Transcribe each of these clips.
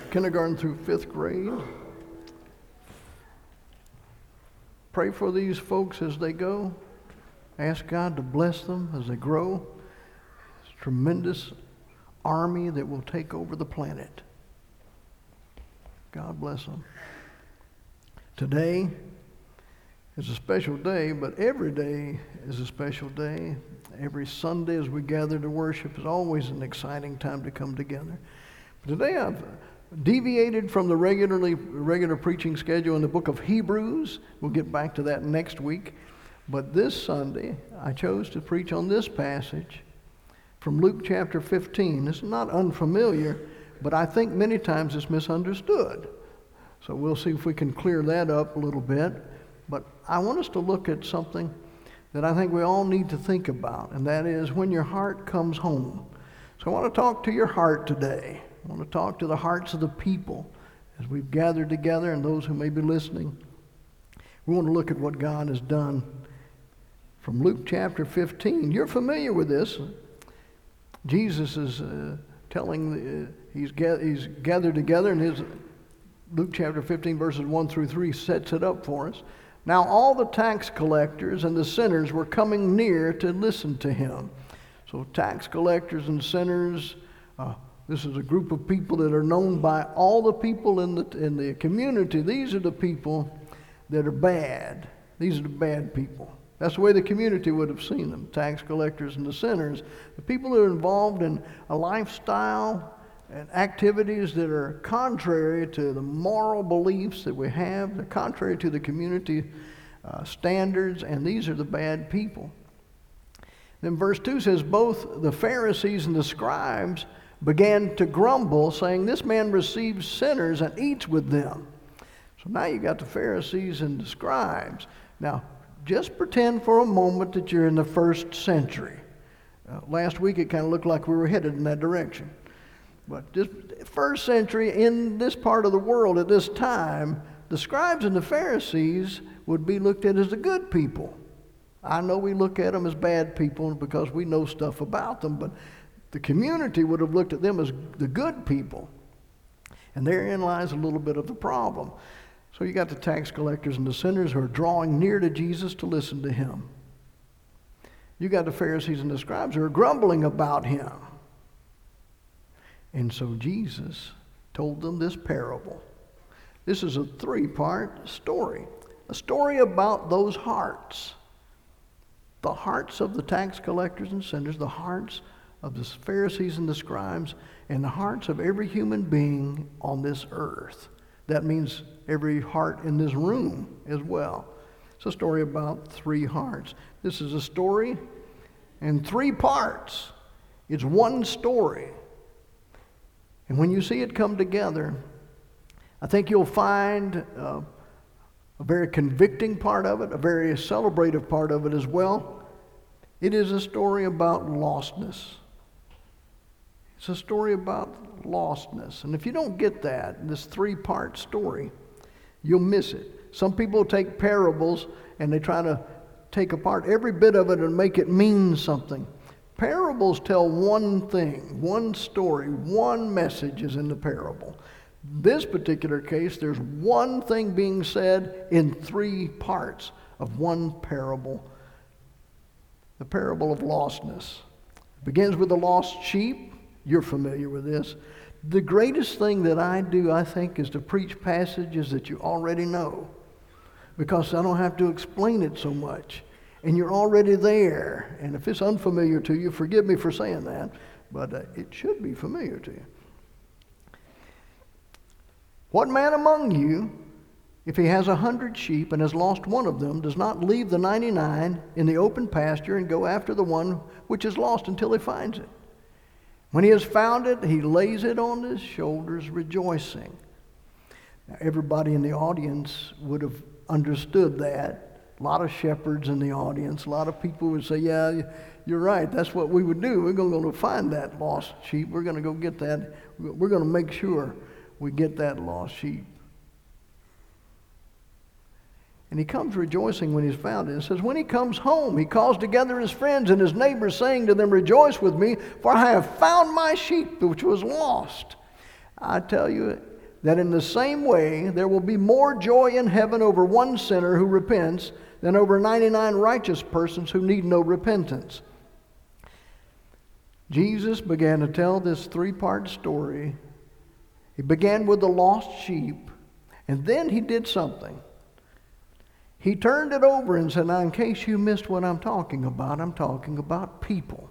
kindergarten through 5th grade. Pray for these folks as they go. Ask God to bless them as they grow. It's a tremendous army that will take over the planet. God bless them. Today is a special day, but every day is a special day. Every Sunday as we gather to worship is always an exciting time to come together. But today I've deviated from the regular preaching schedule in the book of Hebrews. We'll get back to that next week. But this Sunday, I chose to preach on this passage from Luke chapter 15. It's not unfamiliar, but I think many times it's misunderstood. So we'll see if we can clear that up a little bit. But I want us to look at something that I think we all need to think about, and that is when your heart comes home. So I want to talk to your heart today. I want to talk to the hearts of the people as we've gathered together and those who may be listening. We want to look at what God has done from Luke chapter 15. You're familiar with this. Jesus is he's gathered together, and his Luke chapter 15 verses 1 through 3 sets it up for us. Now all the tax collectors and the sinners were coming near to listen to him. So tax collectors and sinners, this is a group of people that are known by all the people in the community. These are the people that are bad. These are the bad people. That's the way the community would have seen them, tax collectors and the sinners. The people that are involved in a lifestyle and activities that are contrary to the moral beliefs that we have. They're contrary to the community standards, and these are the bad people. Then verse 2 says, both the Pharisees and the scribes began to grumble, saying, this man receives sinners and eats with them. So now you got the Pharisees and the scribes. Now, just pretend for a moment that you're in the first century. Last week it kind of looked like we were headed in that direction. But this first century, in this part of the world at this time, the scribes and the Pharisees would be looked at as the good people. I know we look at them as bad people because we know stuff about them, but the community would have looked at them as the good people. And therein lies a little bit of the problem. So you got the tax collectors and the sinners who are drawing near to Jesus to listen to him. You got the Pharisees and the scribes who are grumbling about him. And so Jesus told them this parable. This is a 3-part story. A story about those hearts. The hearts of the tax collectors and sinners, the hearts of the Pharisees and the scribes, and the hearts of every human being on this earth. That means every heart in this room as well. It's a story about 3 hearts. This is a story in 3 parts. It's one story. And when you see it come together, I think you'll find a very convicting part of it, a very celebrative part of it as well. It is a story about lostness. It's a story about lostness. And if you don't get that, this 3-part story, you'll miss it. Some people take parables and they try to take apart every bit of it and make it mean something. Parables tell one thing, one story, one message is in the parable. This particular case, there's one thing being said in 3 parts of one parable. The parable of lostness. It begins with the lost sheep. You're familiar with this. The greatest thing that I do, I think, is to preach passages that you already know, because I don't have to explain it so much. And you're already there. And if it's unfamiliar to you, forgive me for saying that, but it should be familiar to you. What man among you, if he has 100 sheep and has lost one of them, does not leave the 99 in the open pasture and go after the one which is lost until he finds it? When he has found it, he lays it on his shoulders, rejoicing. Now, everybody in the audience would have understood that. A lot of shepherds in the audience, a lot of people would say, yeah, you're right, that's what we would do. We're going to go find that lost sheep. We're going to go get that. We're going to make sure we get that lost sheep. And he comes rejoicing when he's found it. It says, when he comes home, he calls together his friends and his neighbors, saying to them, rejoice with me, for I have found my sheep which was lost. I tell you, that in the same way there will be more joy in heaven over one sinner who repents than over 99 righteous persons who need no repentance. Jesus began to tell this three-part story. He began with the lost sheep, and then he did something. He turned it over and said, now in case you missed what I'm talking about people.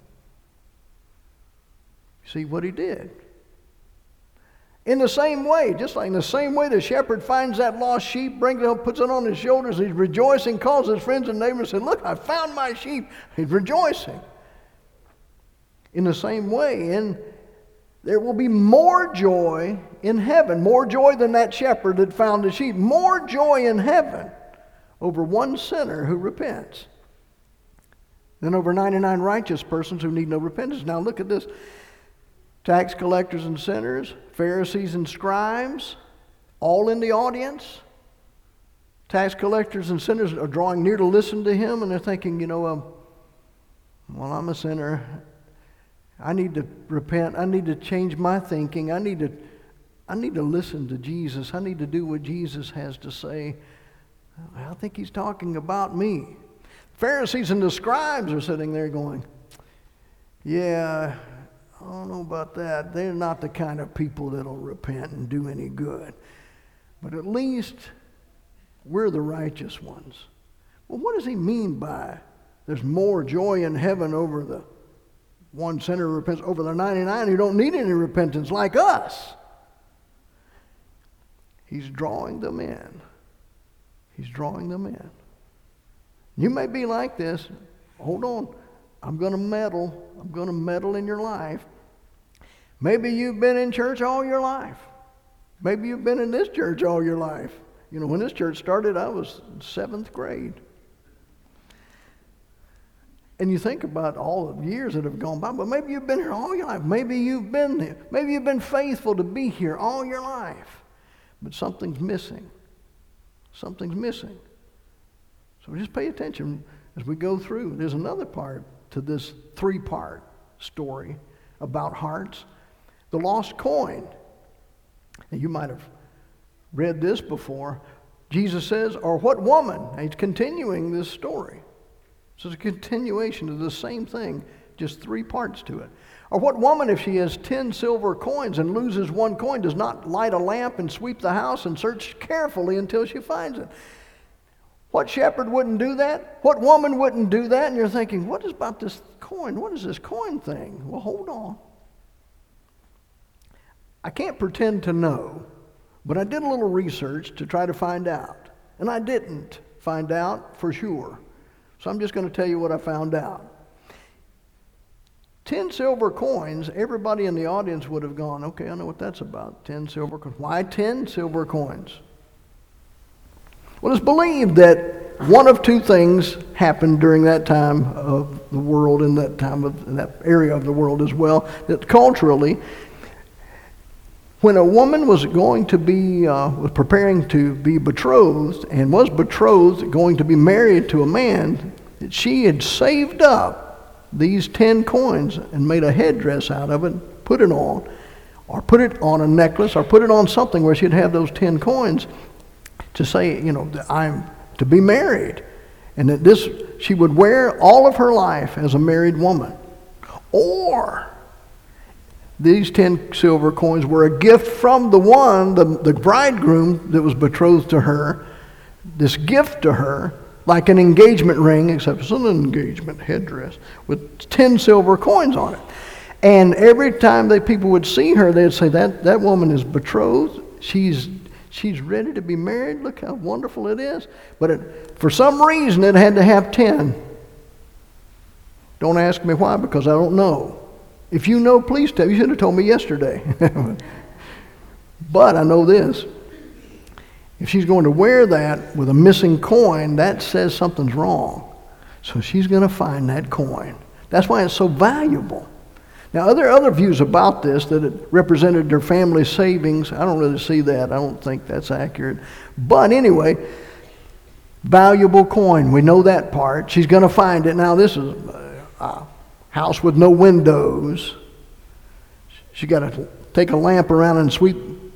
See what he did? In the same way, just like in the same way the shepherd finds that lost sheep, brings it up, puts it on his shoulders, he's rejoicing, calls his friends and neighbors and said, look, I found my sheep. He's rejoicing. In the same way, and there will be more joy in heaven, more joy than that shepherd that found the sheep, more joy in heaven over one sinner who repents than over 99 righteous persons who need no repentance. Now look at this. Tax collectors and sinners, Pharisees and scribes, all in the audience. Tax collectors and sinners are drawing near to listen to him, and they're thinking, well, I'm a sinner. I need to repent. I need to change my thinking. I need to listen to Jesus. I need to do what Jesus has to say. I think he's talking about me. Pharisees and the scribes are sitting there going, yeah, I don't know about that. They're not the kind of people that'll repent and do any good. But at least we're the righteous ones. Well, what does he mean by there's more joy in heaven over the one sinner who repents over the 99 who don't need any repentance like us? He's drawing them in. He's drawing them in. You may be like this. Hold on. I'm going to meddle. I'm going to meddle in your life. Maybe you've been in church all your life. Maybe you've been in this church all your life. When this church started, I was in 7th grade. And you think about all the years that have gone by, but maybe you've been here all your life. Maybe you've been there. Maybe you've been faithful to be here all your life. But something's missing. Something's missing. So just pay attention as we go through. There's another part to this three-part story about hearts. The lost coin. And you might have read this before. Jesus says, or what woman? And he's continuing this story. So it's a continuation of the same thing, just three parts to it. Or what woman, if she has 10 silver coins and loses one coin, does not light a lamp and sweep the house and search carefully until she finds it? What shepherd wouldn't do that? What woman wouldn't do that? And you're thinking, what is about this coin? What is this coin thing? Well, hold on. I can't pretend to know, but I did a little research to try to find out. And I didn't find out for sure. So I'm just going to tell you what I found out. 10 silver coins, everybody in the audience would have gone, okay, I know what that's about. 10 silver coins. Why 10 silver coins? Well, it's believed that one of two things happened during that time of the world, in that area of the world as well, that culturally, when a woman was going to be, was preparing to be betrothed, and was betrothed, going to be married to a man, that she had saved up these 10 coins and made a headdress out of it, put it on, or put it on a necklace, or put it on something where she'd have those 10 coins to say, that I'm to be married. And that this, she would wear all of her life as a married woman. Or these 10 silver coins were a gift from the one, the bridegroom that was betrothed to her, this gift to her, like an engagement ring, except it's an engagement headdress with 10 silver coins on it. And every time people would see her, they'd say, that woman is betrothed. She's ready to be married. Look how wonderful it is. But for some reason, it had to have 10. Don't ask me why, because I don't know. If you know, please tell me. You should have told me yesterday. But I know this. If she's going to wear that with a missing coin, that says something's wrong. So she's going to find that coin. That's why it's so valuable. Now, there are other views about this, that it represented their family savings. I don't really see that. I don't think that's accurate. But anyway, valuable coin. We know that part. She's going to find it. Now, this is a house with no windows. She got to take a lamp around and sweep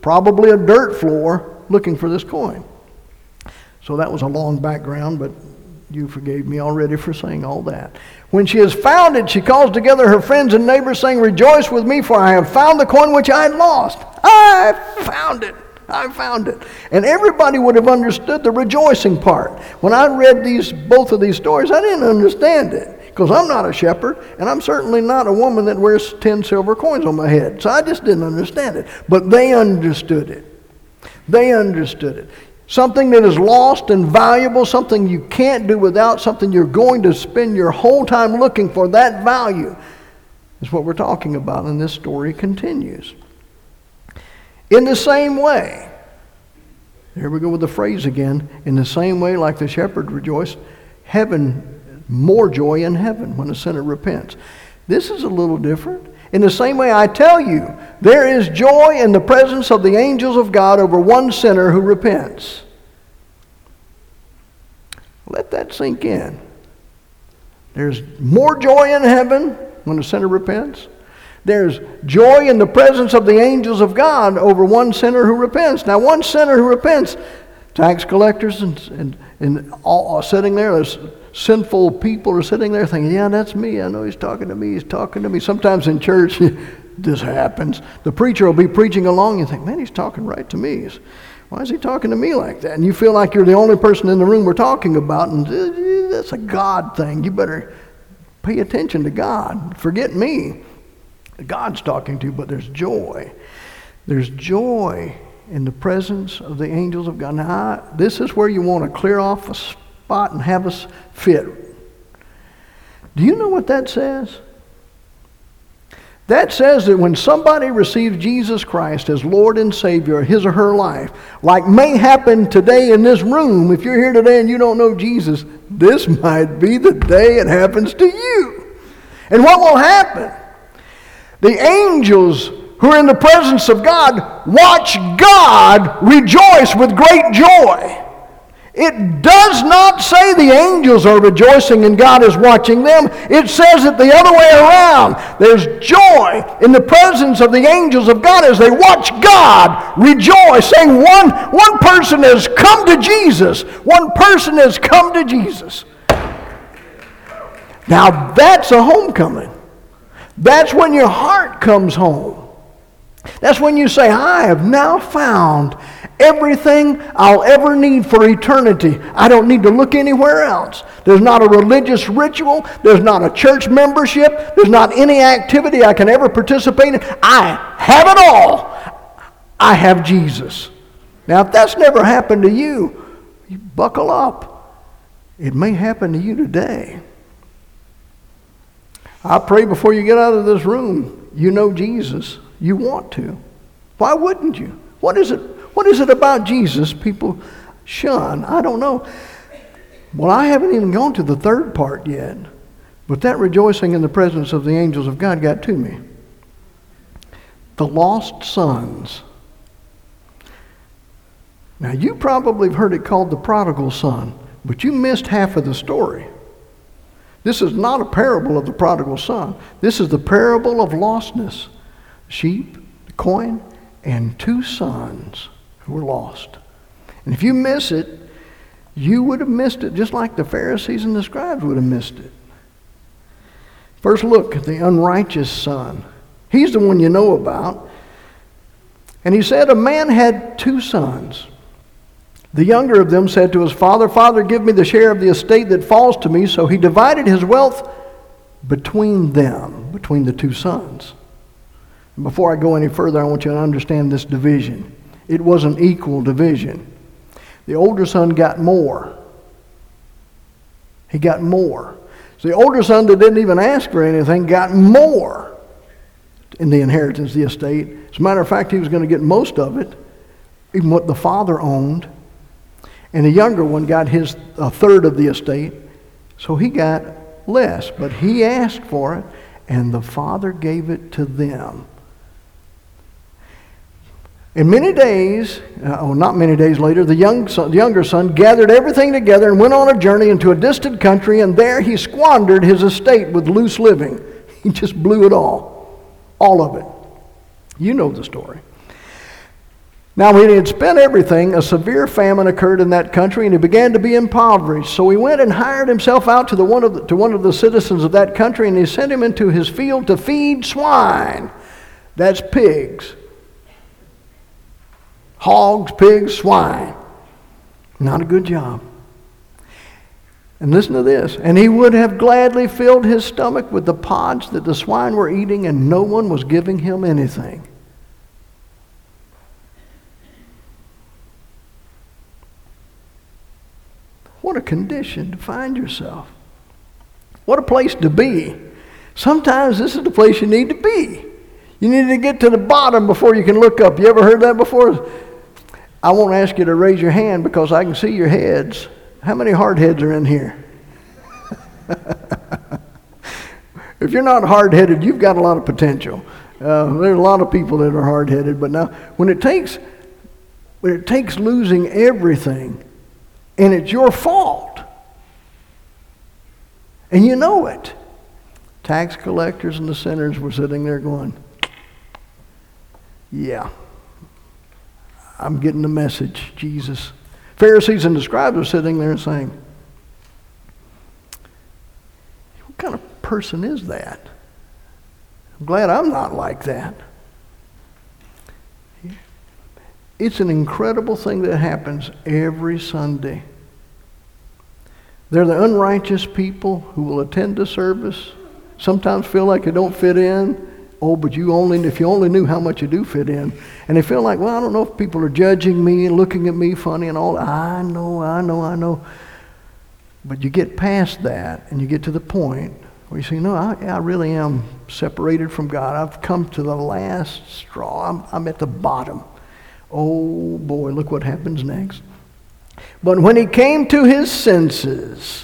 probably a dirt floor, looking for this coin. So that was a long background, but you forgave me already for saying all that. When she has found it, she calls together her friends and neighbors, saying, "Rejoice with me, for I have found the coin which I had lost." I found it. I found it. And everybody would have understood the rejoicing part. When I read both of these stories, I didn't understand it, because I'm not a shepherd, and I'm certainly not a woman that wears 10 silver coins on my head. So I just didn't understand it. But they understood it. They understood it. Something that is lost and valuable, something you can't do without, something you're going to spend your whole time looking for, that value is what we're talking about, and this story continues. In the same way, here we go with the phrase again, in the same way like the shepherd rejoiced, more joy in heaven when a sinner repents. This is a little different. In the same way, I tell you, there is joy in the presence of the angels of God over one sinner who repents. Let that sink in. There's more joy in heaven when a sinner repents. There's joy in the presence of the angels of God over one sinner who repents. Now, one sinner who repents, tax collectors and all are sitting there, there's sinful people are sitting there thinking, yeah, that's me. I know he's talking to me. He's talking to me. Sometimes in church, this happens. The preacher will be preaching along. You think, man, he's talking right to me. Why is he talking to me like that? And you feel like you're the only person in the room we're talking about, and that's a God thing. You better pay attention to God. Forget me. God's talking to you, but there's joy. There's joy in the presence of the angels of God. Now, this is where you want to clear off a spot and have us fit. Do you know what that says? That says that when somebody receives Jesus Christ as Lord and Savior of his or her life, like may happen today in this room, if you're here today and you don't know Jesus, this might be the day it happens to you. And what will happen? The angels who are in the presence of God watch God rejoice with great joy. It does not say the angels are rejoicing and God is watching them. It says it the other way around. There's joy in the presence of the angels of God as they watch God rejoice, saying one person has come to Jesus. One person has come to Jesus. Now that's a homecoming. That's when your heart comes home. That's when you say, I have now found everything I'll ever need for eternity. I don't need to look anywhere else. There's not a religious ritual. There's not a church membership. There's not any activity I can ever participate in. I have it all. I have Jesus. Now, if that's never happened to you, you buckle up. It may happen to you today. I pray before you get out of this room, you know Jesus. You want to. Why wouldn't you? What is it about Jesus people shun? I don't know. Well, I haven't even gone to the third part yet. But that rejoicing in the presence of the angels of God got to me. The lost sons. Now, you probably have heard it called the prodigal son, but you missed half of the story. This is not a parable of the prodigal son. This is the parable of lostness. Sheep, the coin, and 2 sons who were lost. And if you miss it, you would have missed it just like the Pharisees and the scribes would have missed it. First look at the unrighteous son. He's the one you know about. And he said, a man had 2 sons. The younger of them said to his father, Father, give me the share of the estate that falls to me. So he divided his wealth between them, between the 2 sons. And before I go any further, I want you to understand this division. It was an equal division. The older son got more. He got more. So the older son that didn't even ask for anything got more in the inheritance, the estate. As a matter of fact, he was going to get most of it, even what the father owned. And the younger one got a third of the estate, so he got less. But he asked for it, and the father gave it to them. In many days, not many days later, the younger son gathered everything together and went on a journey into a distant country, and there he squandered his estate with loose living. He just blew it all of it. You know the story. Now, when he had spent everything, a severe famine occurred in that country, and he began to be impoverished. So he went and hired himself out to one of the citizens of that country, and he sent him into his field to feed swine. That's pigs. Hogs, pigs, swine. Not a good job. And listen to this. And he would have gladly filled his stomach with the pods that the swine were eating, and no one was giving him anything. What a condition to find yourself. What a place to be. Sometimes this is the place you need to be. You need to get to the bottom before you can look up. You ever heard that before? I won't ask you to raise your hand because I can see your heads. How many hard heads are in here? If you're not hard-headed, you've got a lot of potential. There's a lot of people that are hard-headed, but now when it takes losing everything, and it's your fault, and you know it. Tax collectors and the sinners were sitting there going, yeah, I'm getting the message, Jesus. Pharisees and the scribes are sitting there and saying, what kind of person is that? I'm glad I'm not like that. It's an incredible thing that happens every Sunday. They're the unrighteous people who will attend the service, sometimes feel like they don't fit in. Oh, but if you only knew how much you do fit in. And they feel like, well, I don't know if people are judging me and looking at me funny and all. I know. But you get past that and you get to the point where you say, no, I really am separated from God. I've come to the last straw. I'm at the bottom. Oh boy, look what happens next. But when he came to his senses,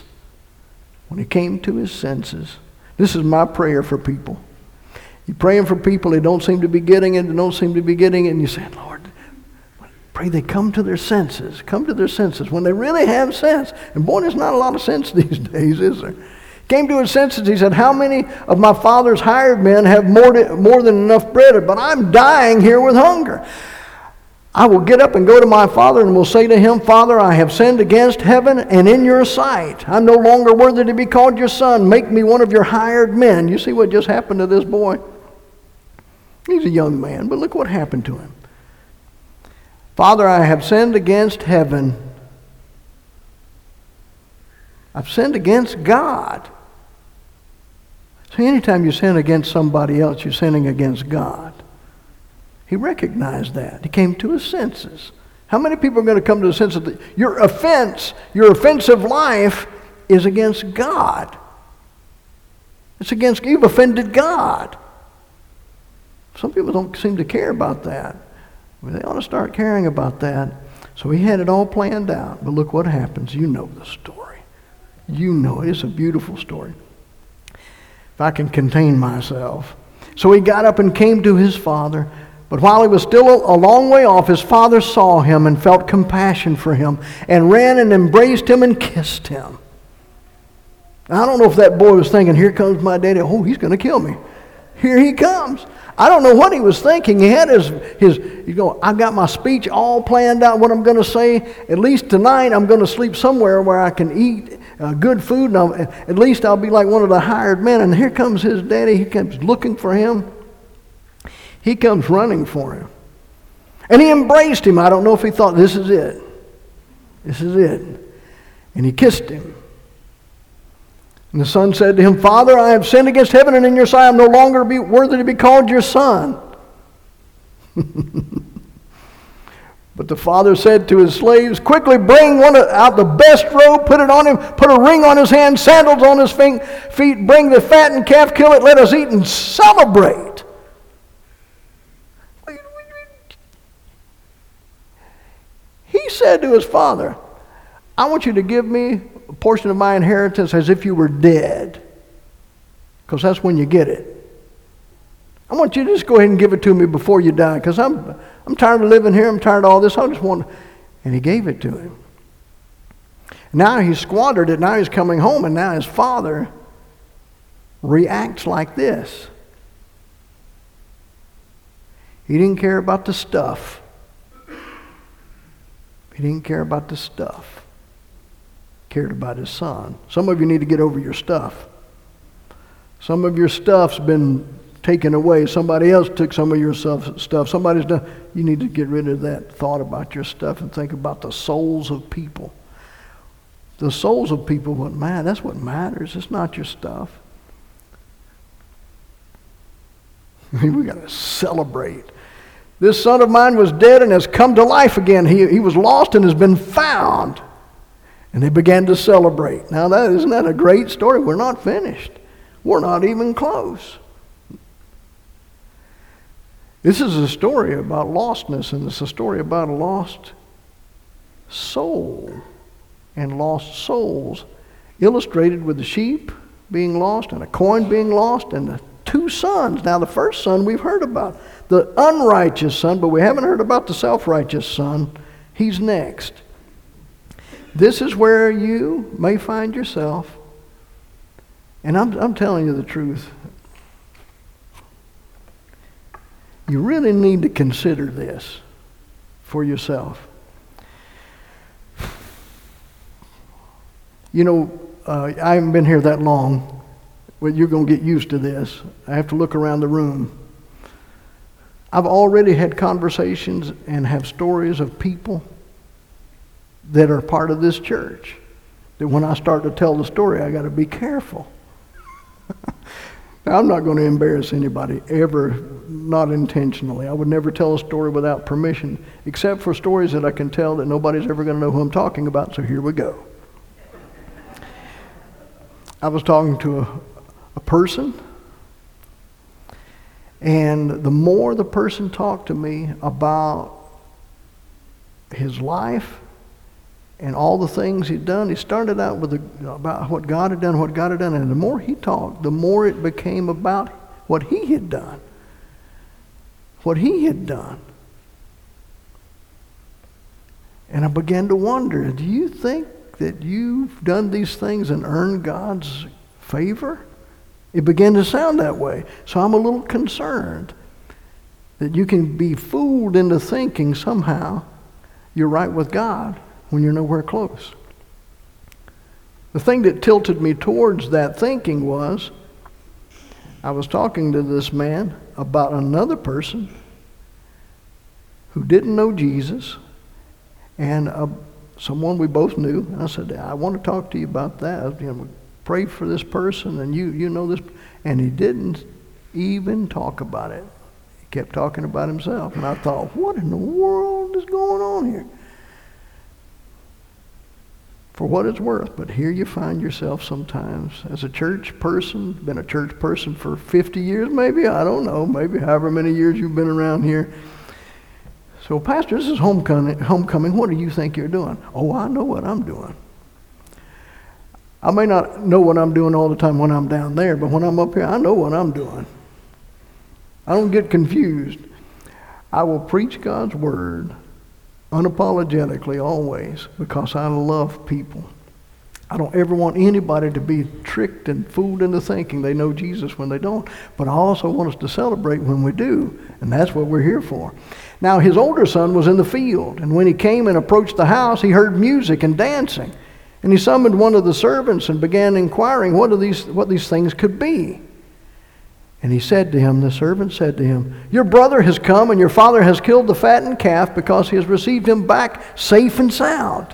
this is my prayer for people. You're praying for people that don't seem to be getting it, and you say, Lord, pray they come to their senses. When they really have sense. And boy, there's not a lot of sense these days, is there? Came to his senses, he said, how many of my father's hired men have more than enough bread, but I'm dying here with hunger. I will get up and go to my father and will say to him, Father, I have sinned against heaven and in your sight. I'm no longer worthy to be called your son. Make me one of your hired men. You see what just happened to this boy? He's a young man, but look what happened to him. Father, I have sinned against heaven. I've sinned against God. See, anytime you sin against somebody else, you're sinning against God. He recognized that. He came to his senses. How many people are going to come to the sense that your offensive life is against God? You've offended God. Some people don't seem to care about that. Well, they ought to start caring about that. So he had it all planned out. But look what happens. You know the story. You know it. It's a beautiful story. If I can contain myself. So he got up and came to his father. But while he was still a long way off, his father saw him and felt compassion for him and ran and embraced him and kissed him. Now, I don't know if that boy was thinking, here comes my daddy. Oh, he's going to kill me. Here he comes. I don't know what he was thinking. He had I got my speech all planned out, what I'm going to say. At least tonight I'm going to sleep somewhere where I can eat good food. And at least I'll be like one of the hired men. And here comes his daddy. He comes looking for him. He comes running for him. And he embraced him. I don't know if he thought, this is it. And he kissed him. And the son said to him, Father, I have sinned against heaven and in your sight. I am no longer worthy to be called your son. But the father said to his slaves, quickly bring out the best robe, put it on him, put a ring on his hand, sandals on his feet, bring the fattened calf, kill it, let us eat and celebrate. He said to his father, I want you to give me a portion of my inheritance as if you were dead, because that's when you get it. I want you to just go ahead and give it to me before you die, because I'm tired of living here. I'm tired of all this. I just want. And he gave it to him. Now he squandered it. Now he's coming home, and now his father reacts like this. He didn't care about the stuff. He didn't care about the stuff. He cared about his son. Some of you need to get over your stuff. Some of your stuff's been taken away. Somebody else took some of your stuff. Somebody's done. You need to get rid of that thought about your stuff and think about the souls of people. The souls of people, that's what matters. It's not your stuff. We got to celebrate. This son of mine was dead and has come to life again. He was lost and has been found. And they began to celebrate. Now, isn't that a great story? We're not finished. We're not even close. This is a story about lostness, and it's a story about a lost soul and lost souls, illustrated with the sheep being lost and a coin being lost and the two sons. Now, the first son we've heard about, the unrighteous son, but we haven't heard about the self-righteous son. He's next. This is where you may find yourself, and I'm telling you the truth. You really need to consider this for yourself. You know, I haven't been here that long, but you're going to get used to this. I have to look around the room. I've already had conversations and have stories of people that are part of this church, that when I start to tell the story, I got to be careful. Now, I'm not going to embarrass anybody ever, not intentionally. I would never tell a story without permission, except for stories that I can tell that nobody's ever going to know who I'm talking about, so here we go. I was talking to a person, and the more the person talked to me about his life and all the things he'd done, he started out with about what God had done, and the more he talked, the more it became about what he had done. And I began to wonder, do you think that you've done these things and earned God's favor? It began to sound that way. So I'm a little concerned that you can be fooled into thinking somehow you're right with God when you're nowhere close. The thing that tilted me towards that thinking was, I was talking to this man about another person who didn't know Jesus, and someone we both knew. And I said, I want to talk to you about that. Pray for this person, and you know this. And he didn't even talk about it. He kept talking about himself. And I thought, what in the world is going on here? For what it's worth, but here you find yourself sometimes as a church person, been a church person for 50 years maybe, I don't know, maybe however many years you've been around here. So, Pastor, this is homecoming. What do you think you're doing? Oh, I know what I'm doing. I may not know what I'm doing all the time when I'm down there, but when I'm up here, I know what I'm doing. I don't get confused. I will preach God's word unapologetically always, because I love people. I don't ever want anybody to be tricked and fooled into thinking they know Jesus when they don't. But I also want us to celebrate when we do, and that's what we're here for. Now, his older son was in the field, and when he came and approached the house, he heard music and dancing. And he summoned one of the servants and began inquiring what these things could be. And he said to him, the servant said to him, your brother has come, and your father has killed the fattened calf because he has received him back safe and sound.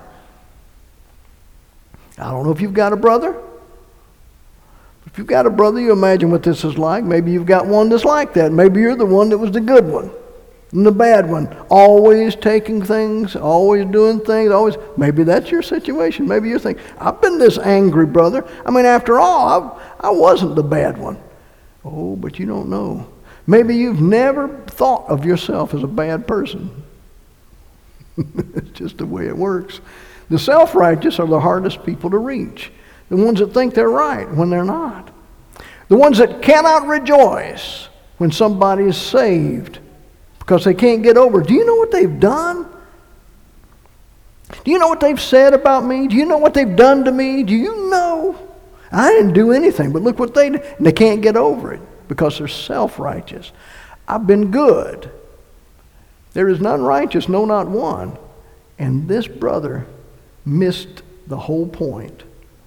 I don't know if you've got a brother. If you've got a brother, you imagine what this is like. Maybe you've got one that's like that. Maybe you're the one that was the good one and the bad one. Always taking things, always doing things, always. Maybe that's your situation. Maybe you think, I've been this angry brother. I mean, after all, I wasn't the bad one. Oh, but you don't know. Maybe you've never thought of yourself as a bad person. It's just the way it works. The self-righteous are the hardest people to reach. The ones that think they're right when they're not. The ones that cannot rejoice when somebody is saved because they can't get over. Do you know what they've done? Do you know what they've said about me? Do you know what they've done to me? Do you know? I didn't do anything, but look what they did. And they can't get over it because they're self-righteous. I've been good. There is none righteous, no, not one. And this brother missed the whole point.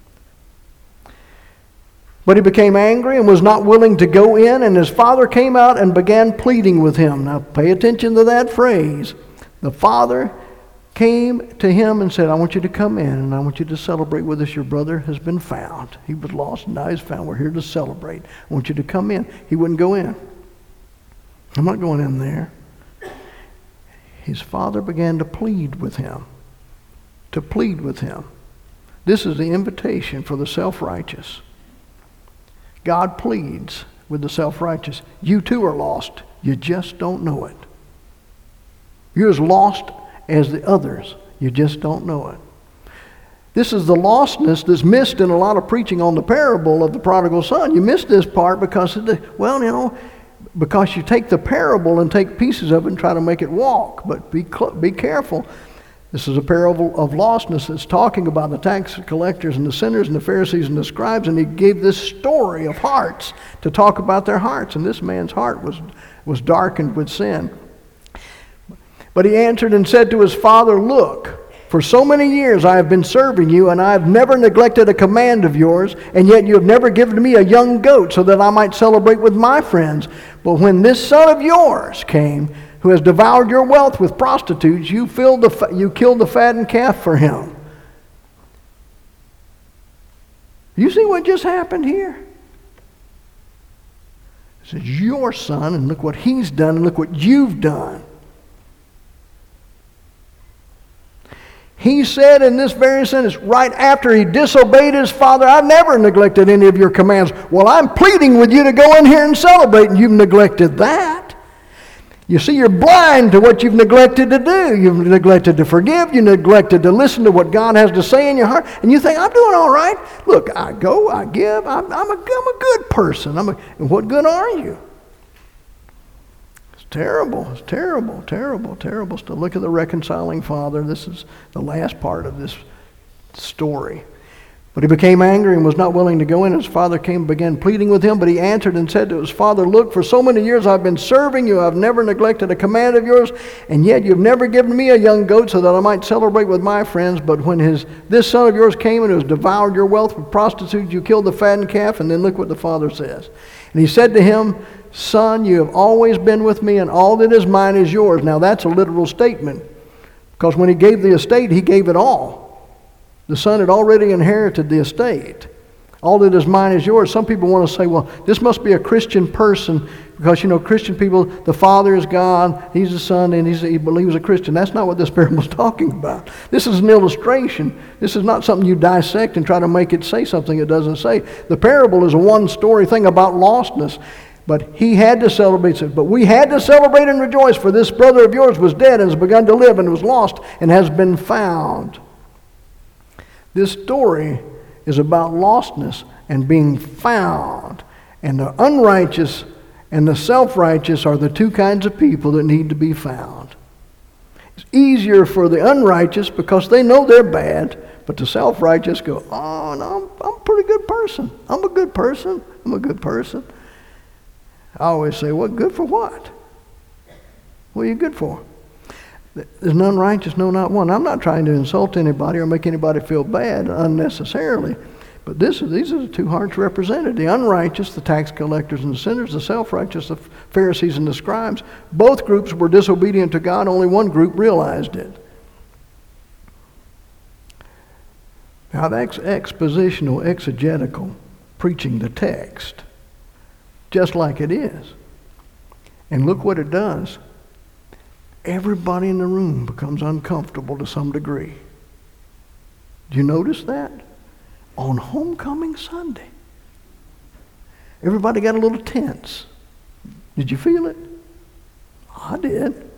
But he became angry and was not willing to go in, and his father came out and began pleading with him. Now pay attention to that phrase. The father came to him and said, I want you to come in and I want you to celebrate with us. Your brother has been found. He was lost and now he's found. We're here to celebrate. I want you to come in. He wouldn't go in. I'm not going in there. His father began to plead with him. To plead with him. This is the invitation for the self-righteous. God pleads with the self-righteous. You too are lost. You just don't know it. You're as lost as the others. You just don't know it. This is the lostness that's missed in a lot of preaching on the parable of the prodigal son. You miss this part because, because you take the parable and take pieces of it and try to make it walk. But be careful. This is a parable of lostness that's talking about the tax collectors and the sinners and the Pharisees and the scribes, and he gave this story of hearts to talk about their hearts. And this man's heart was darkened with sin. But he answered and said to his father, Look, for so many years I have been serving you, and I have never neglected a command of yours, and yet you have never given me a young goat so that I might celebrate with my friends. But when this son of yours came, who has devoured your wealth with prostitutes, you killed the fattened calf for him. You see what just happened here? It says, your son, and look what he's done, and look what you've done. He said in this very sentence, right after he disobeyed his father, I've never neglected any of your commands. Well, I'm pleading with you to go in here and celebrate, and you've neglected that. You see, you're blind to what you've neglected to do. You've neglected to forgive. You neglected to listen to what God has to say in your heart. And you think, I'm doing all right. Look, I go, I give. I'm a good person. And what good are you? It's terrible. It's terrible, terrible, terrible. So look at the reconciling father. This is the last part of this story. But he became angry and was not willing to go in. His father came and began pleading with him. But he answered and said to his father, Look, for so many years I've been serving you. I've never neglected a command of yours. And yet you've never given me a young goat so that I might celebrate with my friends. But when this son of yours came and has devoured your wealth with prostitutes, you killed the fattened calf. And then look what the father says. And he said to him, Son, you have always been with me, and all that is mine is yours. Now that's a literal statement. Because when he gave the estate, he gave it all. The son had already inherited the estate. All that is mine is yours. Some people want to say, well, this must be a Christian person because, Christian people, the Father is God, He's the Son, and he believes a Christian. That's not what this parable is talking about. This is an illustration. This is not something you dissect and try to make it say something it doesn't say. The parable is a one-story thing about lostness. But he had to celebrate. But we had to celebrate and rejoice, for this brother of yours was dead and has begun to live and was lost and has been found. This story is about lostness and being found. And the unrighteous and the self-righteous are the two kinds of people that need to be found. It's easier for the unrighteous because they know they're bad, but the self-righteous go, oh, no, I'm a pretty good person. I'm a good person. I'm a good person. I always say, what good for what? What are you good for? There's none righteous, no, not one. I'm not trying to insult anybody or make anybody feel bad unnecessarily. But these are the two hearts represented. The unrighteous, the tax collectors and the sinners, the self-righteous, the Pharisees and the scribes. Both groups were disobedient to God. Only one group realized it. Now that's expositional, exegetical, preaching the text, just like it is. And look what it does. Everybody in the room becomes uncomfortable to some degree. Do you notice that? On homecoming Sunday, everybody got a little tense. Did you feel it? I did.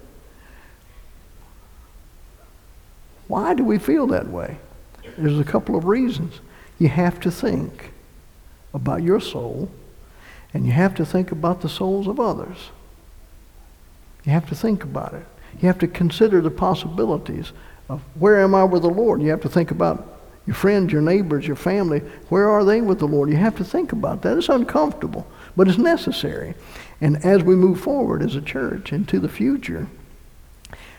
Why do we feel that way? There's a couple of reasons. You have to think about your soul, and you have to think about the souls of others. You have to think about it. You have to consider the possibilities of where am I with the Lord? You have to think about your friends, your neighbors, your family. Where are they with the Lord? You have to think about that. It's uncomfortable, but it's necessary. And as we move forward as a church into the future,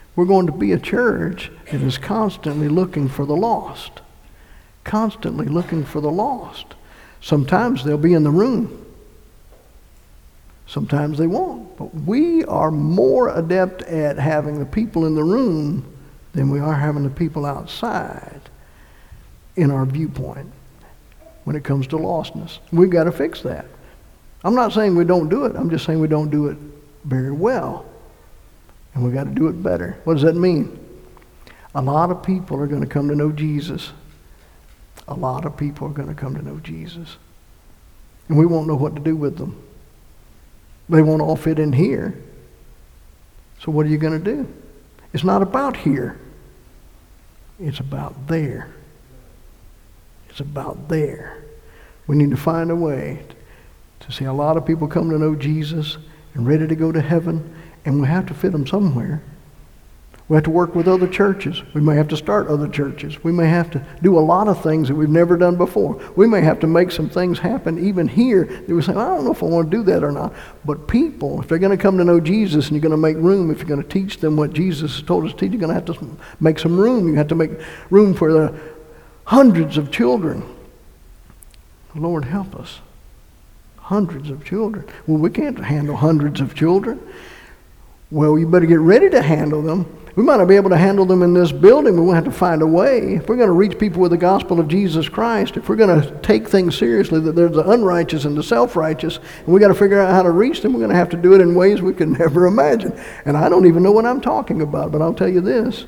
We're going to be a church that is constantly looking for the lost. Constantly looking for the lost. Sometimes they'll be in the room. Sometimes they won't. But we are more adept at having the people in the room than we are having the people outside in our viewpoint when it comes to lostness. We've got to fix that. I'm not saying we don't do it. I'm just saying we don't do it very well. And we've got to do it better. What does that mean? A lot of people are going to come to know Jesus. A lot of people are going to come to know Jesus. And we won't know what to do with them. They won't all fit in here. So what are you going to do? It's not about here. It's about there. It's about there. We need to find a way to see a lot of people come to know Jesus and ready to go to heaven, and we have to fit them somewhere. We have to work with other churches. We may have to start other churches. We may have to do a lot of things that we've never done before. We may have to make some things happen even here that we say, I don't know if I want to do that or not. But people, if they're going to come to know Jesus and you're going to make room, if you're going to teach them what Jesus told us to teach, you're going to have to make some room. You have to make room for the hundreds of children. Lord, help us. Hundreds of children. Well, we can't handle hundreds of children. Well, you better get ready to handle them. We might not be able to handle them in this building, but we'll have to find a way. If we're going to reach people with the gospel of Jesus Christ, if we're going to take things seriously, that there's the unrighteous and the self-righteous, and we got to figure out how to reach them, we're going to have to do it in ways we can never imagine. And I don't even know what I'm talking about, but I'll tell you this.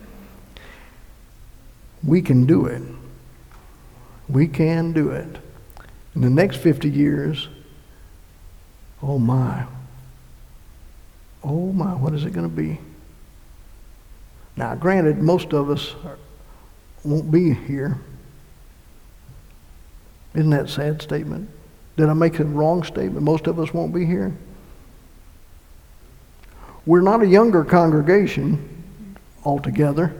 We can do it. We can do it. In the next 50 years, oh my, what is it going to be? Now, granted, most of us won't be here. Isn't that a sad statement? Did I make a wrong statement? Most of us won't be here. We're not a younger congregation altogether.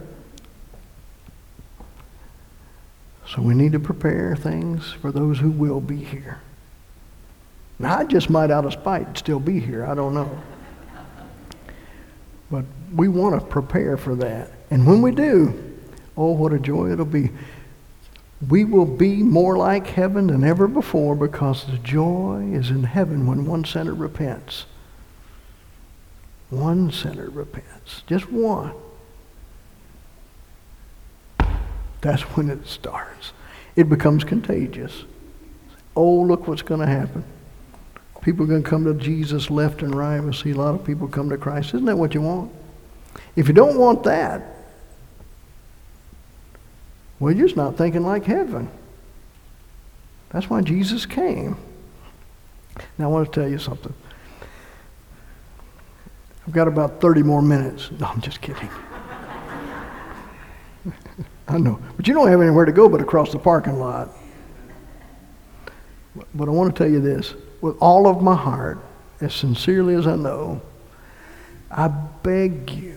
So we need to prepare things for those who will be here. Now, I just might out of spite still be here. I don't know. But we want to prepare for that. And when we do, oh, what a joy it'll be. We will be more like heaven than ever before because the joy is in heaven when one sinner repents. One sinner repents. Just one. That's when it starts. It becomes contagious. Oh, look what's going to happen. People are going to come to Jesus left and right. We'll see a lot of people come to Christ. Isn't that what you want? If you don't want that, well, you're just not thinking like heaven. That's why Jesus came. Now, I want to tell you something. I've got about 30 more minutes. No, I'm just kidding. I know. But you don't have anywhere to go but across the parking lot. But I want to tell you this. With all of my heart, as sincerely as I know, I beg you,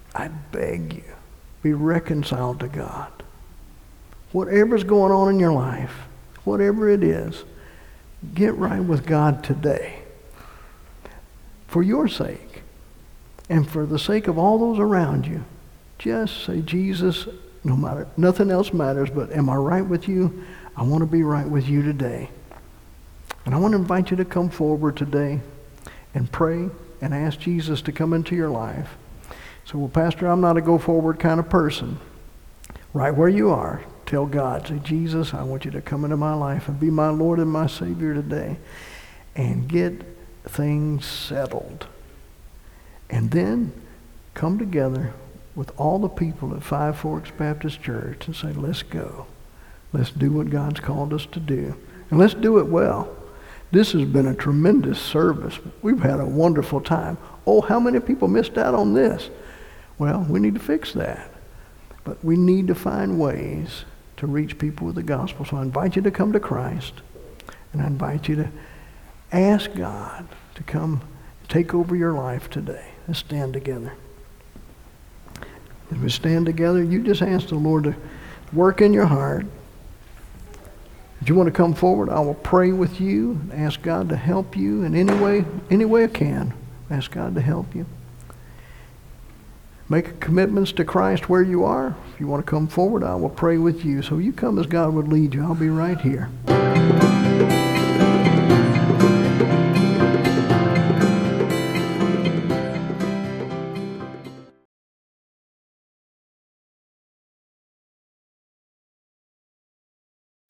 be reconciled to God. Whatever's going on in your life, whatever it is, get right with God today. For your sake, and for the sake of all those around you, just say, Jesus, no matter, nothing else matters, but am I right with you? I want to be right with you today. And I want to invite you to come forward today and pray and ask Jesus to come into your life. So, well, Pastor, I'm not a go-forward kind of person. Right where you are, tell God, say, Jesus, I want you to come into my life and be my Lord and my Savior today and get things settled. And then come together with all the people at Five Forks Baptist Church and say, let's go. Let's do what God's called us to do. And let's do it well. This has been a tremendous service. We've had a wonderful time. Oh, how many people missed out on this? Well, we need to fix that. But we need to find ways to reach people with the gospel. So I invite you to come to Christ. And I invite you to ask God to come take over your life today. Let's stand together. As we stand together, you just ask the Lord to work in your heart. If you want to come forward, I will pray with you and ask God to help you in any way I can. Ask God to help you. Make commitments to Christ where you are. If you want to come forward, I will pray with you. So you come as God would lead you. I'll be right here.